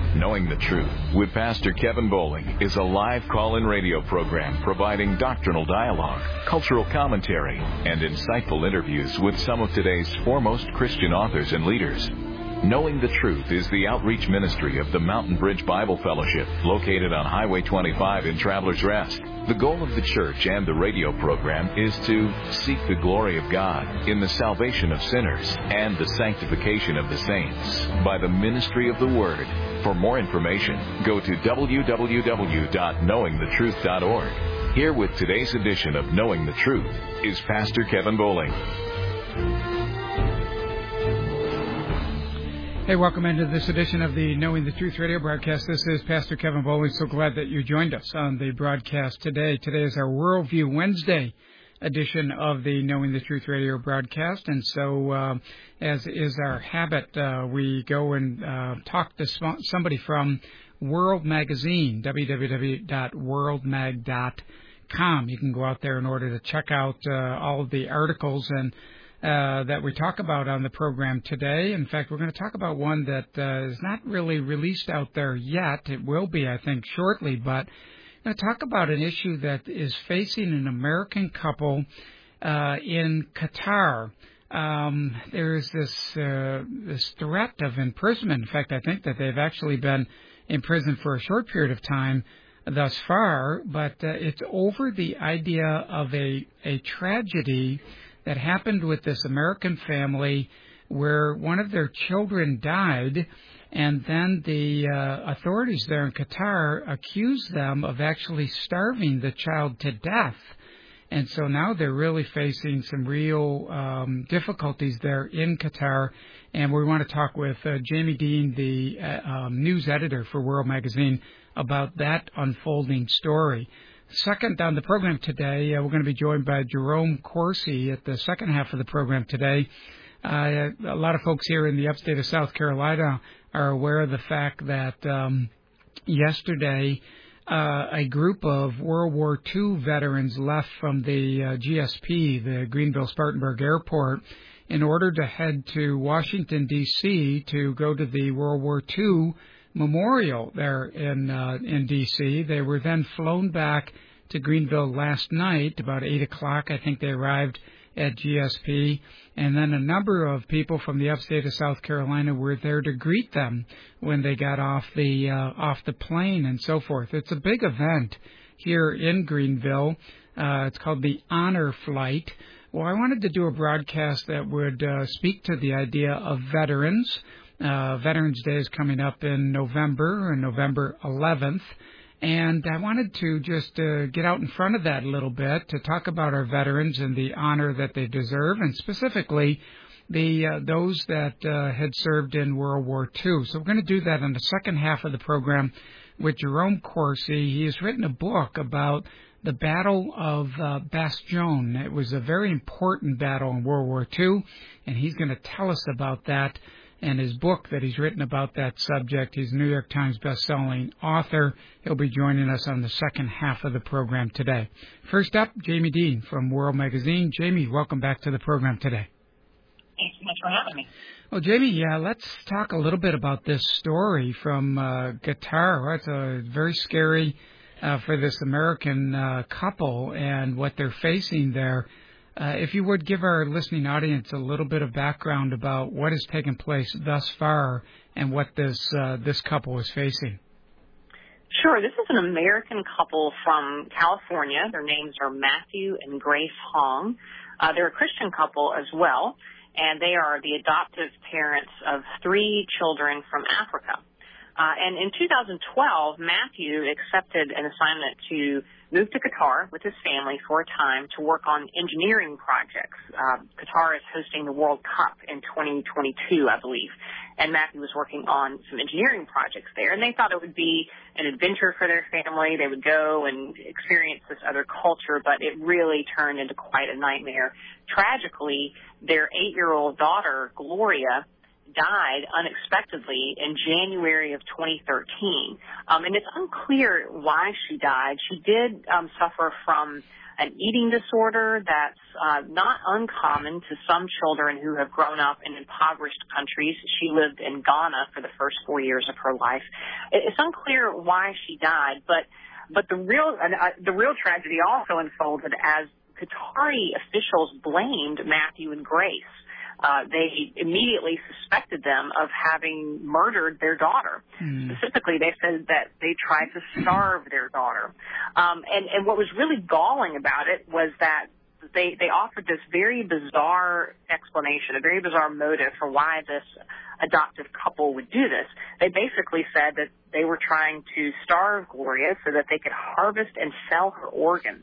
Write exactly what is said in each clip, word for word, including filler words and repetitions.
Knowing the Truth with Pastor Kevin Bowling is a live call-in radio program providing doctrinal dialogue, cultural commentary, and insightful interviews with some of today's foremost Christian authors and leaders. Knowing the Truth is the outreach ministry of the Mountain Bridge Bible Fellowship, located on Highway twenty-five in Travelers Rest. The goal of the church and the radio program is to seek the glory of God in the salvation of sinners and the sanctification of the saints by the ministry of the Word. For more information, go to w w w dot knowing the truth dot org. Here with today's edition of Knowing the Truth is Pastor Kevin Bowling. Hey, welcome into this edition of the Knowing the Truth radio broadcast. This is Pastor Kevin Bowling. So glad that you joined us on the broadcast today. Today is our Worldview Wednesday edition of the Knowing the Truth radio broadcast. And so, uh, as is our habit, uh, we go and uh, talk to somebody from World Magazine, w w w dot world mag dot com. You can go out there in order to check out uh, all of the articles and Uh, that we talk about on the program today. In fact, we're going to talk about one that uh, is not really released out there yet. It will be, I think, shortly, but I'm going to talk about an issue that is facing an American couple uh, in Qatar. Um, there is this uh, this threat of imprisonment. In fact, I think that they've actually been imprisoned for a short period of time thus far, but uh, it's over the idea of a, a tragedy that happened with this American family where one of their children died, and then the uh, authorities there in Qatar accused them of actually starving the child to death. And so now they're really facing some real um, difficulties there in Qatar. And we want to talk with uh, Jamie Dean, the uh, um, news editor for World Magazine, about that unfolding story. Second on the program today, uh, we're going to be joined by Jerome Corsi at the second half of the program today. Uh, a lot of folks here in the upstate of South Carolina are aware of the fact that um, yesterday uh, a group of World War Two veterans left from the uh, G S P, the Greenville-Spartanburg Airport, in order to head to Washington, D C to go to the World War Two memorial there in uh, in D C. They were then flown back to Greenville last night, about eight o'clock. I think they arrived at G S P. And then a number of people from the upstate of South Carolina were there to greet them when they got off the uh, off the plane and so forth. It's a big event here in Greenville. Uh, it's called the Honor Flight. Well, I wanted to do a broadcast that would uh, speak to the idea of veterans. Uh, Veterans Day is coming up in November, on November eleventh, and I wanted to just uh, get out in front of that a little bit to talk about our veterans and the honor that they deserve, and specifically the uh, those that uh, had served in World War Two. So we're going to do that in the second half of the program with Jerome Corsi. He has written a book about the Battle of uh, Bastogne. It was a very important battle in World War Two, and he's going to tell us about that and his book that he's written about that subject. He's a New York Times best-selling author. He'll be joining us on the second half of the program today. First up, Jamie Dean from World Magazine. Jamie, welcome back to the program today. Thanks so much for having me. Well, Jamie, yeah, let's talk a little bit about this story from uh, Qatar. It's a very scary uh, for this American uh, couple and what they're facing there. Uh, if you would give our listening audience a little bit of background about what has taken place thus far and what this uh, this couple is facing. Sure. This is an American couple from California. Their names are Matthew and Grace Hong. Uh, they're a Christian couple as well, and they are the adoptive parents of three children from Africa. Uh, and in two thousand twelve, Matthew accepted an assignment to move to Qatar with his family for a time to work on engineering projects. Uh, Qatar is hosting the World Cup in twenty twenty-two, I believe, and Matthew was working on some engineering projects there. And they thought it would be an adventure for their family. They would go and experience this other culture, but it really turned into quite a nightmare. Tragically, their eight-year-old daughter, Gloria, died unexpectedly in January of twenty thirteen. Um, and it's unclear why she died. She did um, suffer from an eating disorder that's uh, not uncommon to some children who have grown up in impoverished countries. She lived in Ghana for the first four years of her life. It's unclear why she died, but but the real uh, the real tragedy also unfolded as Qatari officials blamed Matthew and Grace. Uh, they immediately suspected them of having murdered their daughter. Mm. Specifically, they said that they tried to starve their daughter. Um, and, and what was really galling about it was that they, they offered this very bizarre explanation, a very bizarre motive for why this adoptive couple would do this. They basically said that they were trying to starve Gloria so that they could harvest and sell her organs.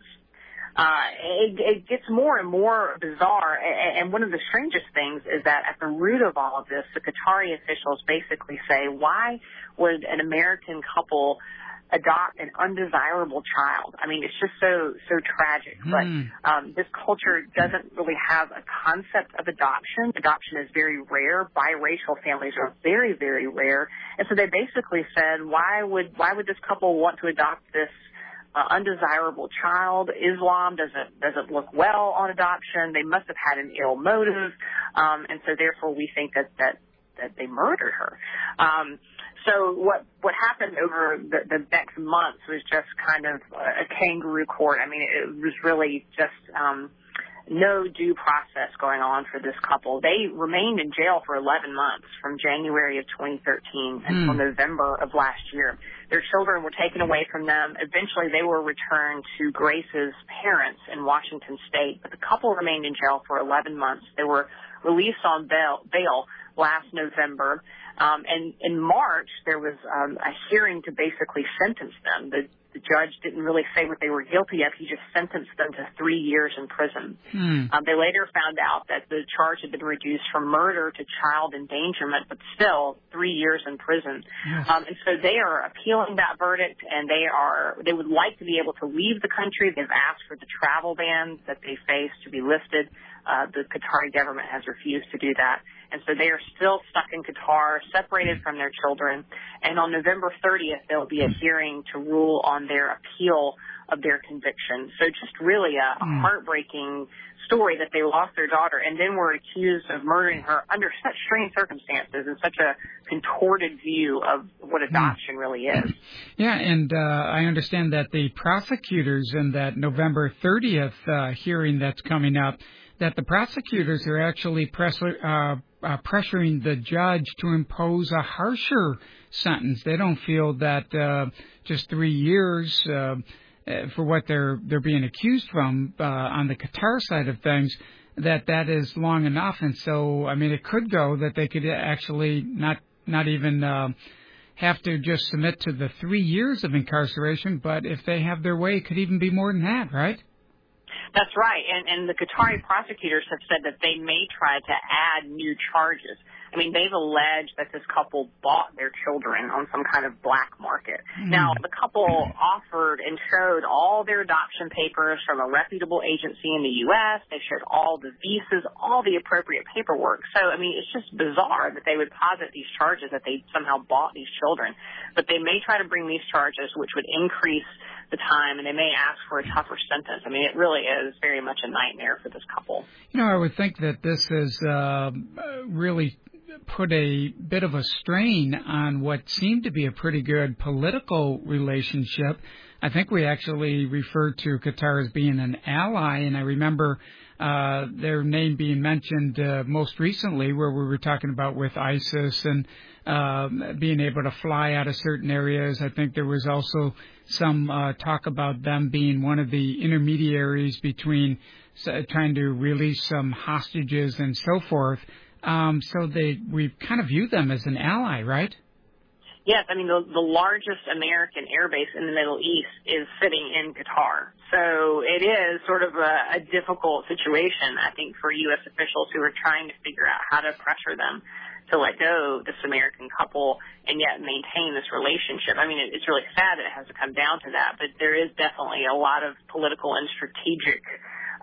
Uh, it, it gets more and more bizarre, and one of the strangest things is that at the root of all of this, the Qatari officials basically say, why would an American couple adopt an undesirable child? I mean, it's just so, so tragic. Mm. But um, this culture doesn't really have a concept of adoption. Adoption is very rare. Biracial families are very, very rare. And so they basically said, why would why would this couple want to adopt this Uh, undesirable child? Islam doesn't doesn't look well on adoption. They must have had an ill motive, um, and so therefore we think that that, that they murdered her. Um, so what what happened over the, the next months was just kind of a kangaroo court. I mean, it was really just um, no due process going on for this couple. They remained in jail for eleven months, from January of twenty thirteen mm. until November of last year. Their children were taken away from them. Eventually, they were returned to Grace's parents in Washington State, but the couple remained in jail for eleven months. They were released on bail, bail last November, um, and in March, there was um, a hearing to basically sentence them. The The judge didn't really say what they were guilty of. He just sentenced them to three years in prison. Hmm. Um, they later found out that the charge had been reduced from murder to child endangerment, but still three years in prison. Yes. Um, and so they are appealing that verdict, and they are they would like to be able to leave the country. They've asked for the travel ban that they face to be lifted. Uh, the Qatari government has refused to do that. And so they are still stuck in Qatar, separated from their children. And on November thirtieth, there will be a hearing to rule on their appeal of their conviction. So just really a, a heartbreaking story that they lost their daughter and then were accused of murdering her under such strange circumstances and such a contorted view of what adoption really is. Yeah, and uh, I understand that the prosecutors in that November thirtieth uh, hearing that's coming up, that the prosecutors are actually press- uh, uh, pressuring the judge to impose a harsher sentence. They don't feel that uh, just three years uh, for what they're they're being accused from uh, on the Qatar side of things, that that is long enough. And so, I mean, it could go that they could actually not not even uh, have to just submit to the three years of incarceration, but if they have their way, it could even be more than that, right? That's right, and, and the Qatari prosecutors have said that they may try to add new charges. I mean, they've alleged that this couple bought their children on some kind of black market. Mm. Now, the couple offered and showed all their adoption papers from a reputable agency in the U S They showed all the visas, all the appropriate paperwork. So, I mean, it's just bizarre that they would posit these charges, that they somehow bought these children. But they may try to bring these charges, which would increase the time, and they may ask for a tougher sentence. I mean, it really is very much a nightmare for this couple. You know, I would think that this is uh, really put a bit of a strain on what seemed to be a pretty good political relationship. I think we actually referred to Qatar as being an ally, and I remember uh, their name being mentioned uh, most recently where we were talking about with ISIS and uh, being able to fly out of certain areas. I think there was also some uh, talk about them being one of the intermediaries between uh, trying to release some hostages and so forth. Um, so they we kind of view them as an ally, right? Yes, I mean, the, the largest American air base in the Middle East is sitting in Qatar. So it is sort of a, a difficult situation, I think, for U S officials who are trying to figure out how to pressure them to let go this American couple and yet maintain this relationship. I mean, it, it's really sad that it has to come down to that, but there is definitely a lot of political and strategic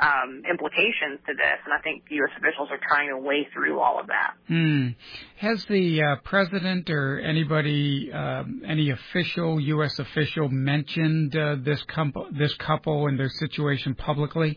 um, implications to this, and I think U S officials are trying to weigh through all of that. Mm. Has the uh, president or anybody, um, any official, U S official, mentioned uh, this, couple, this couple and their situation publicly?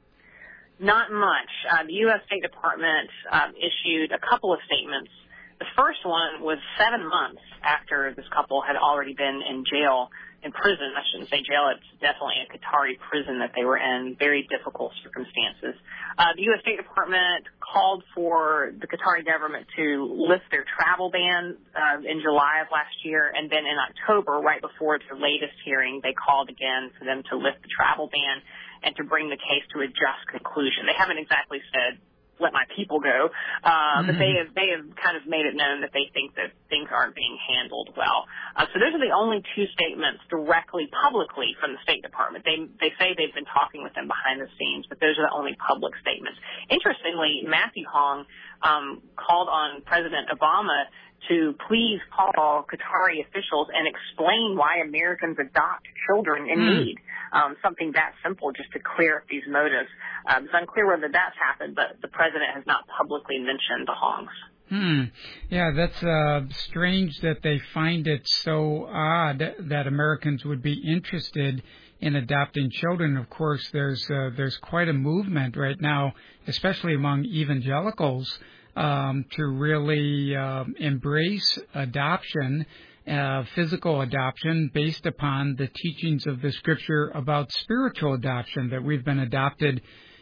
Not much. Uh, the U S State Department um, issued a couple of statements. The first one was seven months after this couple had already been in jail, in prison. I shouldn't say jail. It's definitely a Qatari prison that they were in, very difficult circumstances. Uh, the U S State Department called for the Qatari government to lift their travel ban uh, in July of last year, and then in October, right before their latest hearing, they called again for them to lift the travel ban and to bring the case to a just conclusion. They haven't exactly said, let my people go, uh, mm-hmm. but they have they have kind of made it known that they think that things aren't being handled well. Uh, so those are the only two statements directly publicly from the State Department. They they say they've been talking with them behind the scenes, but those are the only public statements. Interestingly, Matthew Hong um, called on President Obama to please call Qatari officials and explain why Americans adopt children in mm. need. Um, something that simple, just to clear up these motives. Um, it's unclear whether that's happened, but the president has not publicly mentioned the Hongs. Hmm. Yeah, that's uh, strange that they find it so odd that Americans would be interested in adopting children. Of course, there's uh, there's quite a movement right now, especially among evangelicals, um, to really uh, embrace adoption. Uh, physical adoption based upon the teachings of the Scripture about spiritual adoption, that we've been adopted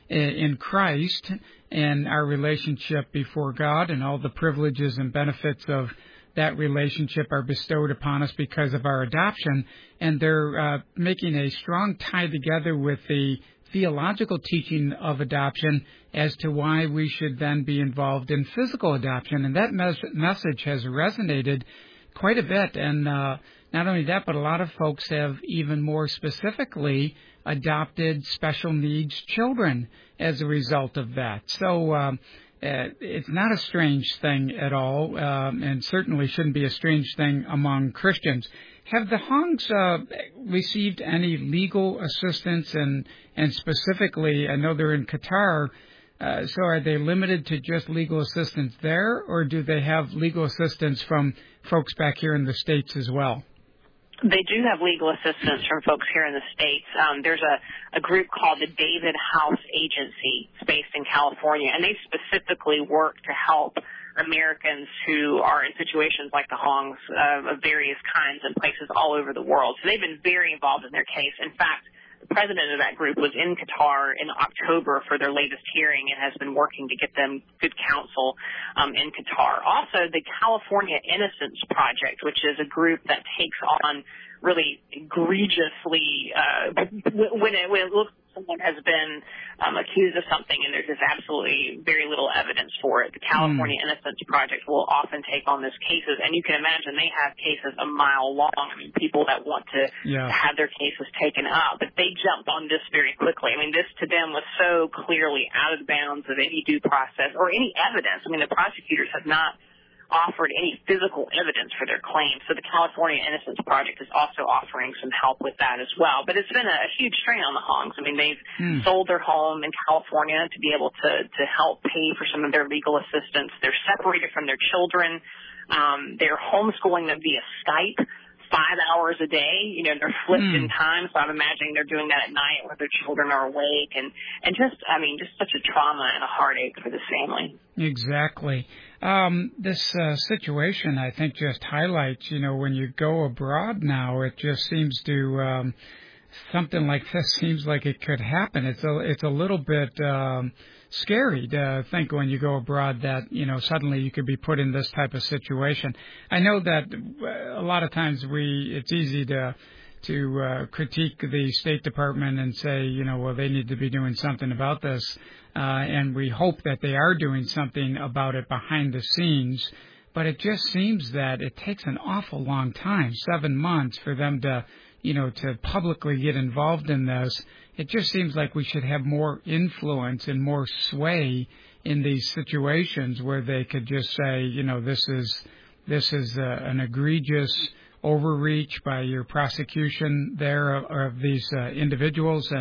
in Christ and our relationship before God, and all the privileges and benefits of that relationship are bestowed upon us because of our adoption. And they're uh, making a strong tie together with the theological teaching of adoption as to why we should then be involved in physical adoption. And that mes- message has resonated quite a bit, and uh, not only that, but a lot of folks have even more specifically adopted special needs children as a result of that. So um, uh, it's not a strange thing at all, um, and certainly shouldn't be a strange thing among Christians. Have the Hongs uh, received any legal assistance, and, and specifically, I know they're in Qatar, Uh, so are they limited to just legal assistance there, or do they have legal assistance from folks back here in the States as well? They do have legal assistance from folks here in the States. Um, there's a, a group called the David House Agency. It's based in California, and they specifically work to help Americans who are in situations like the Hongs uh, of various kinds in places all over the world. So they've been very involved in their case. In fact, the president of that group was in Qatar in October for their latest hearing and has been working to get them good counsel um, in Qatar. Also, the California Innocence Project, which is a group that takes on really egregiously, uh, when, it, when it looks someone has been um, accused of something and there's just absolutely very little evidence for it. The California mm. Innocence Project will often take on those cases, and you can imagine they have cases a mile long. I mean, people that want to, yeah. to have their cases taken up, but they jumped on this very quickly. I mean, this to them was so clearly out of bounds of any due process or any evidence. I mean, the prosecutors have not offered any physical evidence for their claims. So the California Innocence Project is also offering some help with that as well. But it's been a, a huge strain on the Hongs. I mean, they've hmm. sold their home in California to be able to, to help pay for some of their legal assistance. They're separated from their children. Um, they're homeschooling them via Skype five hours a day. You know, they're flipped mm. in time, so I'm imagining they're doing that at night where their children are awake. And, and just, I mean, just such a trauma and a heartache for this family. Exactly. Um, this uh, situation, I think, just highlights, you know, when you go abroad now, it just seems to, um, something like this seems like it could happen. It's a, it's a little bit um, scary to think when you go abroad that, you know, suddenly you could be put in this type of situation. I know that a lot of times we, it's easy to, to uh, critique the State Department and say, you know, well, they need to be doing something about this. Uh, and we hope that they are doing something about it behind the scenes. But it just seems that it takes an awful long time, seven months, for them to, you know, to publicly get involved in this. It just seems like we should have more influence and more sway in these situations where they could just say, you know, this is this is uh, an egregious overreach by your prosecution there of, of these uh, individuals, and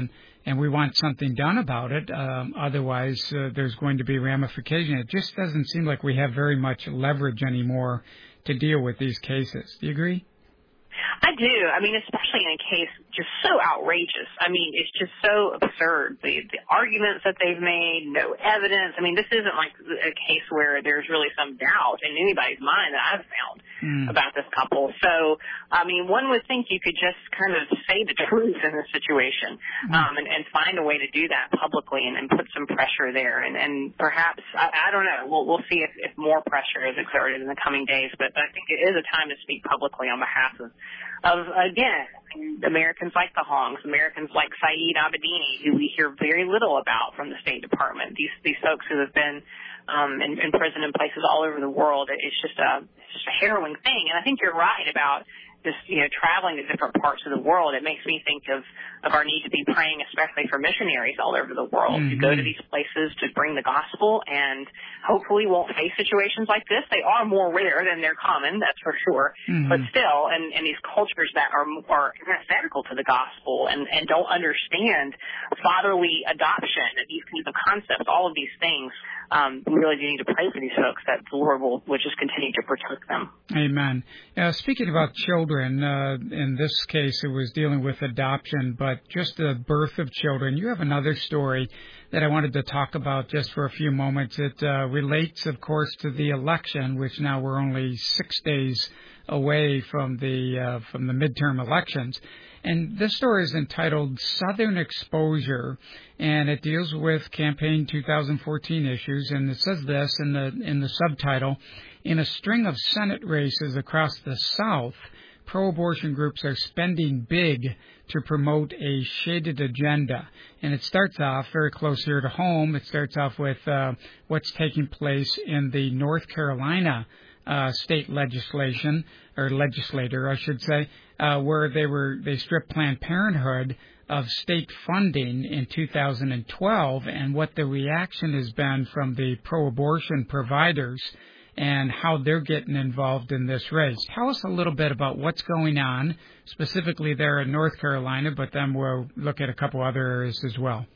and we want something done about it. Um, otherwise, uh, there's going to be ramification. It just doesn't seem like we have very much leverage anymore to deal with these cases. Do you agree? I do. I mean, especially in a case just so outrageous. I mean, it's just so absurd. The, the arguments that they've made, no evidence. I mean, this isn't like a case where there's really some doubt in anybody's mind that I've found mm. about this couple. So, I mean, one would think you could just kind of say the truth in this situation mm. um, and, and find a way to do that publicly and, and put some pressure there. And, and perhaps, I, I don't know, we'll, we'll see if, if more pressure is exerted in the coming days. But I think it is a time to speak publicly on behalf of Of, again, Americans like the Hongs, Americans like Saeed Abedini, who we hear very little about from the State Department. These these folks who have been um, in, in prison in places all over the world. It's just a it's just a harrowing thing. And I think you're right about just, you know, traveling to different parts of the world. It makes me think of, of our need to be praying, especially for missionaries all over the world, mm-hmm. to go to these places to bring the gospel, and hopefully won't face situations like this. They are more rare than they're common, that's for sure. Mm-hmm. But still, and, and these cultures that are, are antithetical to the gospel and, and don't understand fatherly adoption and these kinds of concepts, all of these things, um, we really do need to pray for these folks that the Lord will, will just continue to protect them. Amen. Uh, speaking about children, uh, in this case it was dealing with adoption, but just the birth of children. You have another story that I wanted to talk about just for a few moments. It uh, relates, of course, to the election, which now we're only six days away from the uh, from the midterm elections. And this story is entitled Southern Exposure, and it deals with campaign two thousand fourteen issues. And it says this in the in the subtitle: in a string of Senate races across the South, pro-abortion groups are spending big to promote a shaded agenda. And it starts off very close here to home. It starts off with uh, what's taking place in the North Carolina uh, state legislation, or legislator, I should say, uh, where they were they stripped Planned Parenthood of state funding in two thousand twelve, and what the reaction has been from the pro-abortion providers and how they're getting involved in this race. Tell us a little bit about what's going on, specifically there in North Carolina, but then we'll look at a couple other areas as well.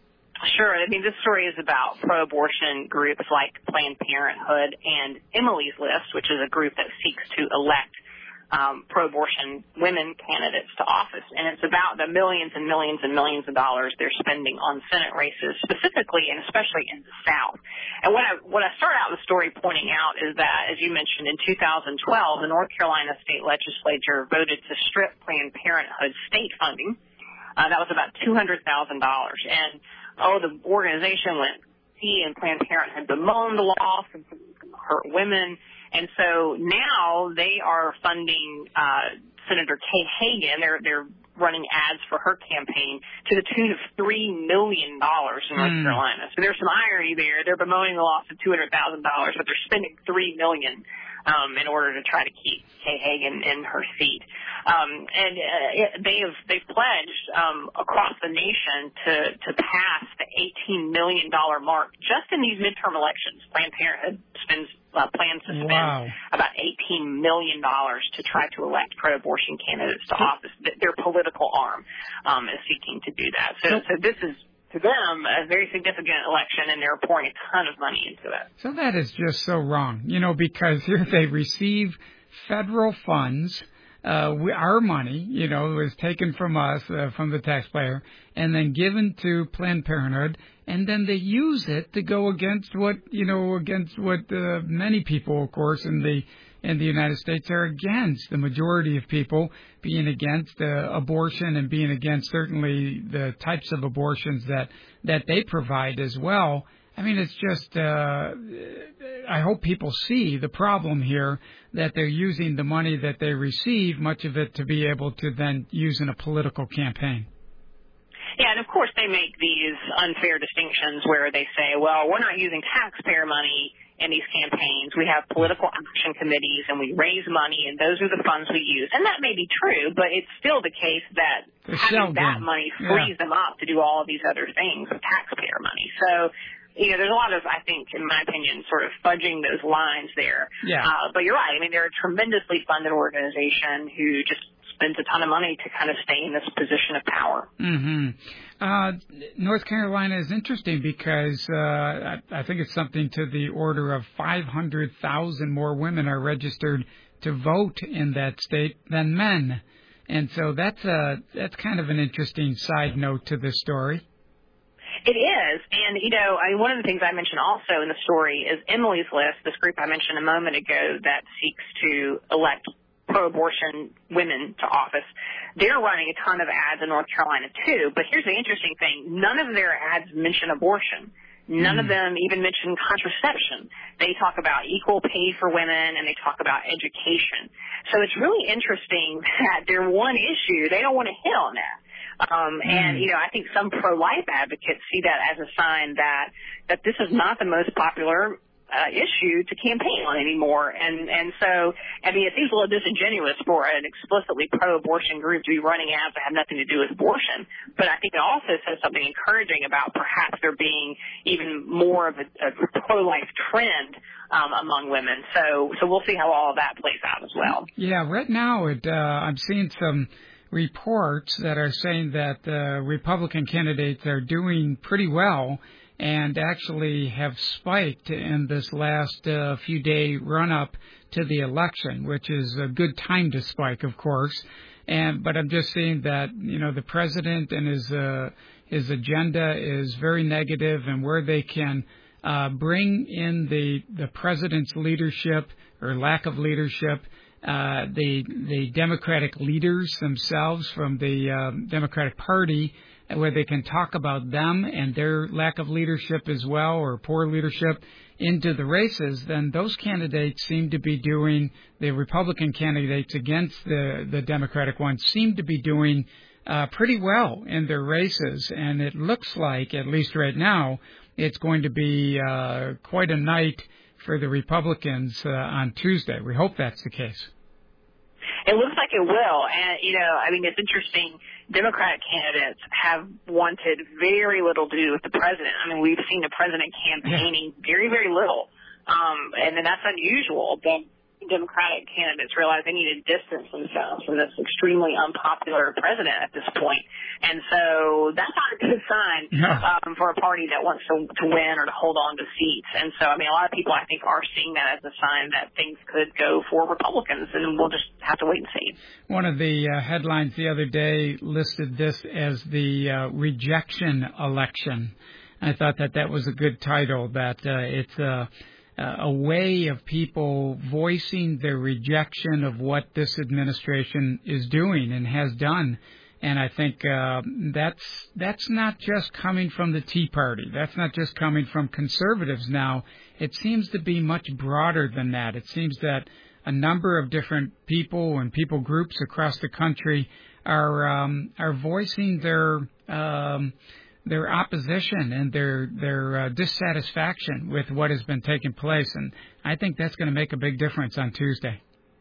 Sure. I mean, this story is about pro-abortion groups like Planned Parenthood and Emily's List, which is a group that seeks to elect Um, pro-abortion women candidates to office. And it's about the millions and millions and millions of dollars they're spending on Senate races, specifically and especially in the South. And what I, what I start out the story pointing out is that, as you mentioned, in two thousand twelve, the North Carolina state legislature voted to strip Planned Parenthood state funding. Uh, that was about two hundred thousand dollars. And, oh, the organization went, he and Planned Parenthood bemoaned the law from hurt women. And so now they are funding uh, Senator Kay Hagan. They're they're running ads for her campaign to the tune of three million dollars in North mm. Carolina. So there's some irony there. They're bemoaning the loss of two hundred thousand dollars, but they're spending three million dollars um, in order to try to keep Kay Hagan in her seat. Um, and uh, they have they've pledged um, across the nation to to pass the eighteen million dollars mark just in these midterm elections. Planned Parenthood spends Uh, plans to spend wow. about eighteen million dollars to try to elect pro-abortion candidates to office. Their political arm um, is seeking to do that. So, so this is, to them, a very significant election, and they're pouring a ton of money into it. So that is just so wrong, you know, because here they receive federal funds. Uh, we, our money, you know, was taken from us, uh, from the taxpayer, and then given to Planned Parenthood, and then they use it to go against what, you know, against what uh, many people, of course, in the in the United States are against. The majority of people being against uh, abortion and being against certainly the types of abortions that that they provide as well. I mean, it's just, uh, I hope people see the problem here, that they're using the money that they receive, much of it to be able to then use in a political campaign. Yeah, and of course they make these unfair distinctions where they say, well, we're not using taxpayer money in these campaigns. We have political action committees and we raise money, and those are the funds we use. And that may be true, but it's still the case that They're having that them. money frees yeah. them up to do all of these other things with taxpayer money. So, you know, there's a lot of, I think, in my opinion, sort of fudging those lines there. Yeah. Uh, but you're right. I mean, they're a tremendously funded organization who just spends a ton of money to kind of stay in this position of power. Mm-hmm. Uh, North Carolina is interesting because uh, I, I think it's something to the order of five hundred thousand more women are registered to vote in that state than men. And so that's a, that's kind of an interesting side note to this story. It is. And, you know, I mean, one of the things I mentioned also in the story is Emily's List, this group I mentioned a moment ago that seeks to elect pro-abortion women to office. They're running a ton of ads in North Carolina, too. But here's the interesting thing. None of their ads mention abortion. None mm. of them even mention contraception. They talk about equal pay for women, and they talk about education. So it's really interesting that their one issue, they don't want to hit on that. Um, and, you know, I think some pro-life advocates see that as a sign that, that this is not the most popular uh, issue to campaign on anymore. And, and so, I mean, it seems a little disingenuous for an explicitly pro-abortion group to be running ads that have nothing to do with abortion. But I think it also says something encouraging about perhaps there being even more of a, a pro-life trend um, among women. So, so we'll see how all of that plays out as well. Yeah, right now it, uh, I'm seeing some reports that are saying that uh, Republican candidates are doing pretty well and actually have spiked in this last uh, few day run-up to the election, which is a good time to spike, of course. And but I'm just seeing that, you know, the president and his uh, his agenda is very negative, and where they can uh, bring in the the president's leadership or lack of leadership. Uh, the the Democratic leaders themselves from the um, Democratic Party, where they can talk about them and their lack of leadership as well, or poor leadership, into the races, then those candidates seem to be doing, the Republican candidates against the, the Democratic ones seem to be doing uh, pretty well in their races. And it looks like, at least right now, it's going to be uh, quite a night for the Republicans uh, on Tuesday. We hope that's the case. It looks like it will. And, you know, I mean, it's interesting. Democratic candidates have wanted very little to do with the president. I mean, we've seen the president campaigning very, very little. Um, and then that's unusual. But Democratic candidates realize they need to distance themselves from this extremely unpopular president at this point. And so that's not a good sign yeah. um, for a party that wants to, to win or to hold on to seats. And so, I mean, a lot of people, I think, are seeing that as a sign that things could go for Republicans, and we'll just have to wait and see. One of the uh, headlines the other day listed this as the uh, rejection election. I thought that that was a good title, that uh, it's a... Uh, Uh, a way of people voicing their rejection of what this administration is doing and has done. And I think uh, that's that's not just coming from the Tea Party. That's not just coming from conservatives now. It seems to be much broader than that. It seems that a number of different people and people groups across the country are um, are voicing their um, their opposition and their their uh, dissatisfaction with what has been taking place. And I think that's going to make a big difference on Tuesday.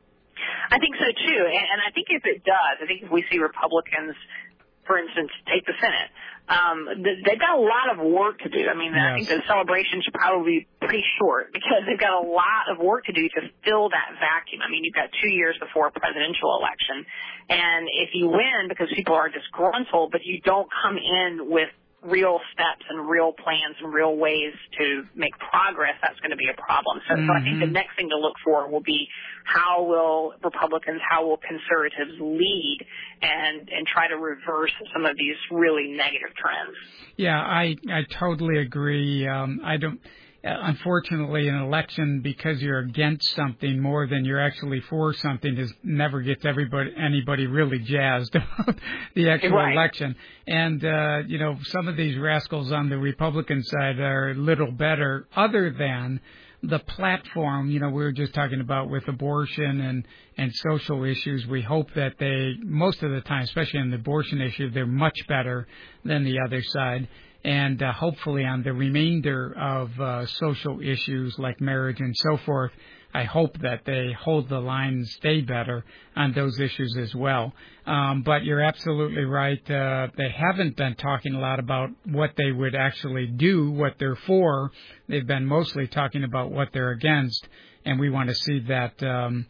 I think so, too. And, and I think if it does, I think if we see Republicans, for instance, take the Senate, um, they've got a lot of work to do. I mean, yes. I think the celebration should probably be pretty short because they've got a lot of work to do to fill that vacuum. I mean, you've got two years before a presidential election. And if you win because people are disgruntled, but you don't come in with real steps and real plans and real ways to make progress, that's going to be a problem. So, mm-hmm. so I think the next thing to look for will be how will Republicans, how will conservatives lead and, and try to reverse some of these really negative trends. Yeah, I, I totally agree. Um, I don't, uh, unfortunately, an election, because you're against something more than you're actually for something, is never gets everybody, anybody really jazzed about the actual right. election. And, uh, you know, some of these rascals on the Republican side are a little better, other than the platform, you know, we were just talking about with abortion and, and social issues. We hope that they, most of the time, especially on the abortion issue, they're much better than the other side. And uh, hopefully on the remainder of uh, social issues like marriage and so forth, I hope that they hold the line and stay better on those issues as well. Um, but you're absolutely right. Uh, they haven't been talking a lot about what they would actually do, what they're for. They've been mostly talking about what they're against, and we want to see that um,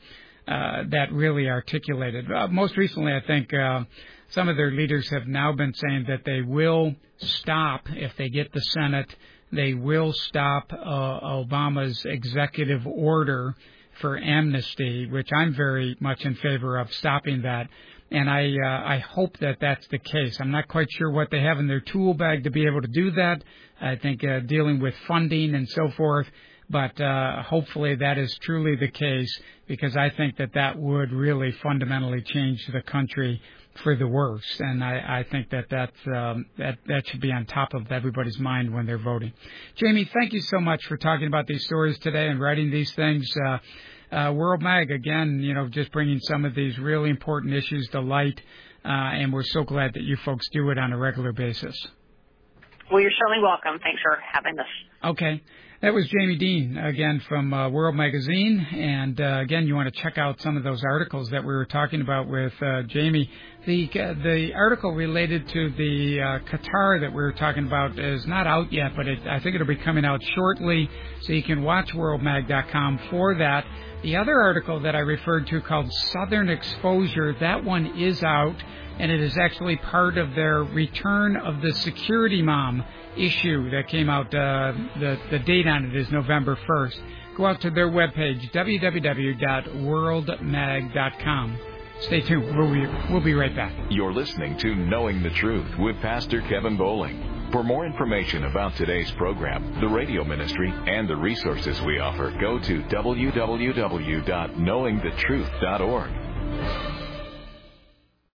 uh, that really articulated. Uh, most recently, I think uh, some of their leaders have now been saying that they will stop, if they get the Senate, they will stop uh, Obama's executive order for amnesty, which I'm very much in favor of stopping that. And I uh, I hope that that's the case. I'm not quite sure what they have in their tool bag to be able to do that. I think uh, dealing with funding and so forth. But uh, hopefully that is truly the case, because I think that that would really fundamentally change the country for the worse. And I, I think that that's, um, that that should be on top of everybody's mind when they're voting. Jamie, thank you so much for talking about these stories today and writing these things. Uh, Uh, World Mag, again, you know, just bringing some of these really important issues to light, uh, and we're so glad that you folks do it on a regular basis. Well, you're certainly welcome. Thanks for having us. Okay. That was Jamie Dean, again, from uh, World Magazine. And, uh, again, you want to check out some of those articles that we were talking about with uh, Jamie. The uh, the article related to the uh, Qatar that we were talking about is not out yet, but it, I think it'll be coming out shortly, so you can watch world mag dot com for that. The other article that I referred to called Southern Exposure, that one is out, and it is actually part of their Return of the Security Mom issue that came out. Uh, the, the date on it is November first. Go out to their webpage, w w w dot world mag dot com. Stay tuned. We'll be, we'll be right back. You're listening to Knowing the Truth with Pastor Kevin Bowling. For more information about today's program, the radio ministry, and the resources we offer, go to w w w dot knowing the truth dot org.